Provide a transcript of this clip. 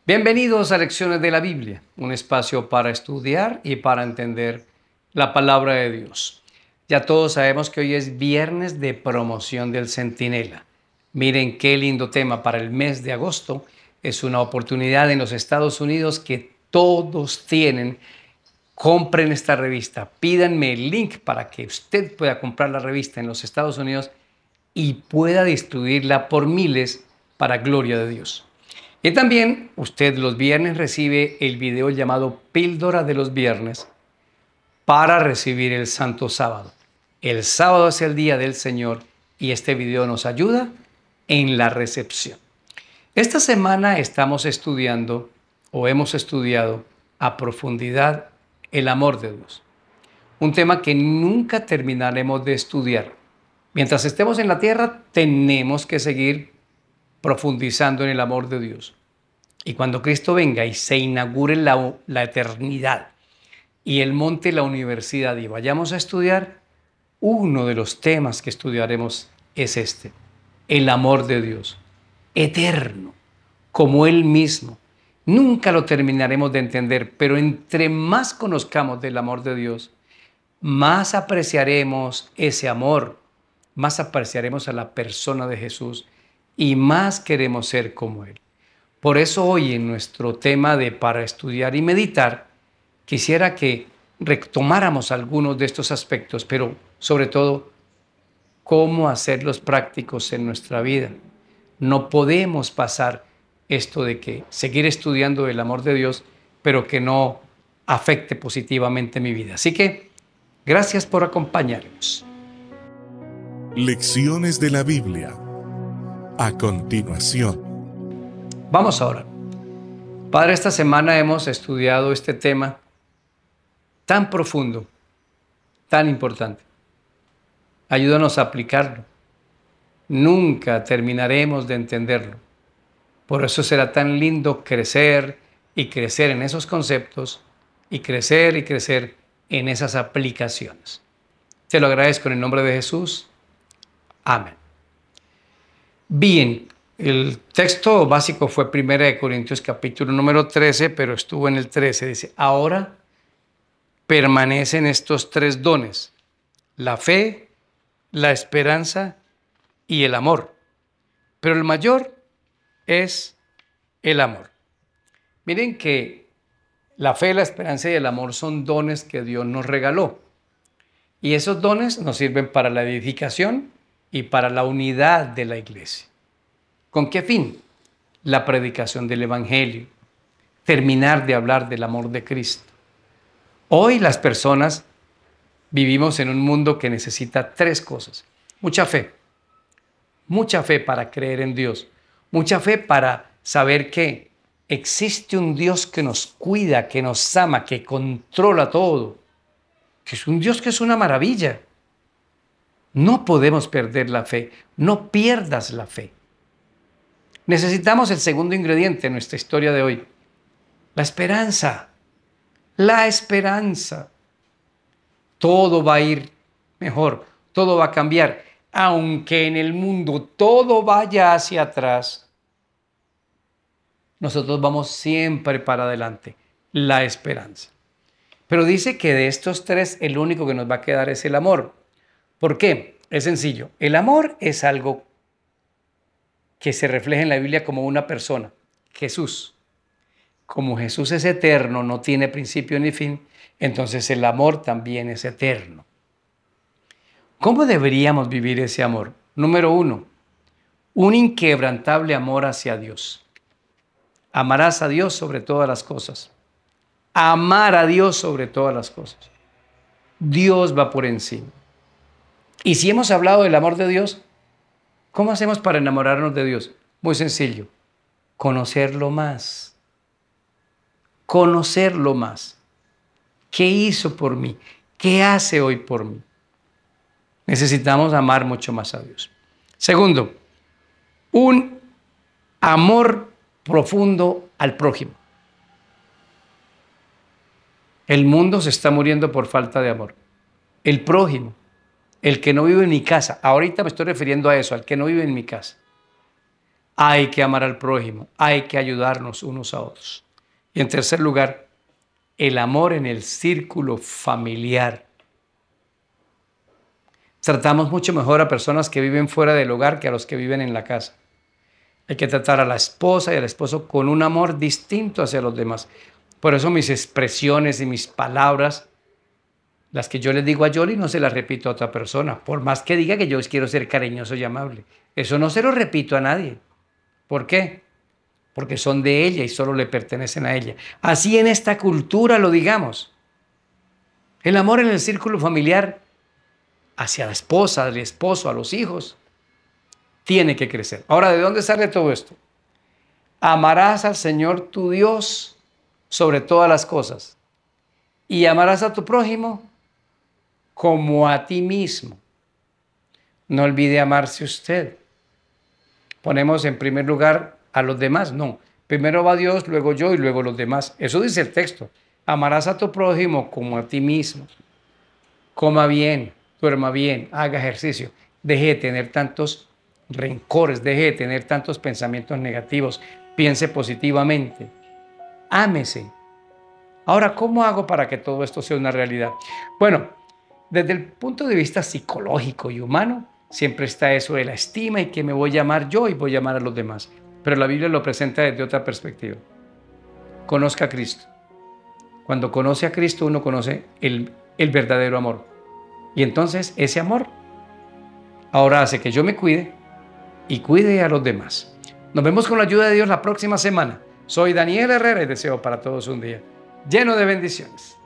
Bienvenidos a Lecciones de la Biblia, un espacio para estudiar y para entender la palabra de Dios. Ya todos sabemos que hoy es viernes de promoción del Centinela. Miren qué lindo tema para el mes de agosto. Es una oportunidad en los Estados Unidos que todos tienen. Compren esta revista, pídanme el link para que usted pueda comprar la revista en los Estados Unidos y pueda distribuirla por miles para gloria de Dios. Y también usted los viernes recibe el video llamado Píldora de los Viernes para recibir el Santo Sábado. El sábado es el día del Señor y este video nos ayuda en la recepción. Esta semana estamos estudiando o hemos estudiado a profundidad el amor de Dios. Un tema que nunca terminaremos de estudiar. Mientras estemos en la tierra, tenemos que seguir profundizando en el amor de Dios. Y cuando Cristo venga y se inaugure la eternidad y Él monte la universidad y vayamos a estudiar, uno de los temas que estudiaremos es este, el amor de Dios, eterno, como Él mismo. Nunca lo terminaremos de entender, pero entre más conozcamos del amor de Dios, más apreciaremos ese amor, más apreciaremos a la persona de Jesús y más queremos ser como Él. Por eso hoy en nuestro tema de para estudiar y meditar, quisiera que retomáramos algunos de estos aspectos, pero sobre todo, cómo hacerlos prácticos en nuestra vida. No podemos pasar esto de que seguir estudiando el amor de Dios, pero que no afecte positivamente mi vida. Así que, gracias por acompañarnos. Lecciones de la Biblia. A continuación. Vamos ahora. Padre, esta semana hemos estudiado este tema tan profundo, tan importante. Ayúdanos a aplicarlo. Nunca terminaremos de entenderlo. Por eso será tan lindo crecer y crecer en esos conceptos y crecer en esas aplicaciones. Te lo agradezco en el nombre de Jesús. Amén. Bien, el texto básico fue 1 Corintios capítulo número 13, pero estuvo en el 13. Dice, ahora permanecen estos tres dones, la fe, la esperanza y el amor. Pero el mayor es el amor. Miren que la fe, la esperanza y el amor son dones que Dios nos regaló. Y esos dones nos sirven para la edificación y para la unidad de la iglesia. ¿Con qué fin? La predicación del Evangelio. Terminar de hablar del amor de Cristo. Hoy las personas vivimos en un mundo que necesita tres cosas. Mucha fe para creer en Dios, mucha fe para saber que existe un Dios que nos cuida, que nos ama, que controla todo, que es un Dios que es una maravilla. No podemos perder la fe, no pierdas la fe. Necesitamos el segundo ingrediente en nuestra historia de hoy, la esperanza. La esperanza. Todo va a ir mejor, todo va a cambiar. Aunque en el mundo todo vaya hacia atrás, nosotros vamos siempre para adelante. La esperanza. Pero dice que de estos tres, el único que nos va a quedar es el amor. ¿Por qué? Es sencillo. El amor es algo que se refleja en la Biblia como una persona, Jesús. Como Jesús es eterno, no tiene principio ni fin, entonces el amor también es eterno. ¿Cómo deberíamos vivir ese amor? Número 1, un inquebrantable amor hacia Dios. Amarás a Dios sobre todas las cosas. Amar a Dios sobre todas las cosas. Dios va por encima. Y si hemos hablado del amor de Dios, ¿cómo hacemos para enamorarnos de Dios? Muy sencillo, conocerlo más. Conocerlo más. ¿Qué hizo por mí? ¿Qué hace hoy por mí? Necesitamos amar mucho más a Dios. Segundo, un amor profundo al prójimo. El mundo se está muriendo por falta de amor. El prójimo, el que no vive en mi casa. Ahorita me estoy refiriendo a eso, al que no vive en mi casa. Hay que amar al prójimo, hay que ayudarnos unos a otros. Y en tercer lugar, el amor en el círculo familiar. Tratamos mucho mejor a personas que viven fuera del hogar que a los que viven en la casa. Hay que tratar a la esposa y al esposo con un amor distinto hacia los demás. Por eso mis expresiones y mis palabras, las que yo les digo a Yoli, no se las repito a otra persona. Por más que diga que yo quiero ser cariñoso y amable. Eso no se lo repito a nadie. ¿Por qué? Porque son de ella y solo le pertenecen a ella. Así en esta cultura lo digamos. El amor en el círculo familiar hacia la esposa, al esposo, a los hijos, tiene que crecer. Ahora, ¿de dónde sale todo esto? Amarás al Señor tu Dios sobre todas las cosas y amarás a tu prójimo como a ti mismo. No olvide amarse usted. Ponemos en primer lugar a los demás. No, primero va Dios, luego yo y luego los demás. Eso dice el texto. Amarás a tu prójimo como a ti mismo. Coma bien, duerma bien, haga ejercicio. Deje de tener tantos rencores, deje de tener tantos pensamientos negativos. Piense positivamente. Ámese. Ahora, ¿cómo hago para que todo esto sea una realidad? Bueno, desde el punto de vista psicológico y humano, siempre está eso de la estima y que me voy a amar yo y voy a amar a los demás. Pero la Biblia lo presenta desde otra perspectiva. Conozca a Cristo. Cuando conoce a Cristo, uno conoce el verdadero amor. Y entonces ese amor ahora hace que yo me cuide y cuide a los demás. Nos vemos con la ayuda de Dios la próxima semana. Soy Daniel Herrera y deseo para todos un día lleno de bendiciones.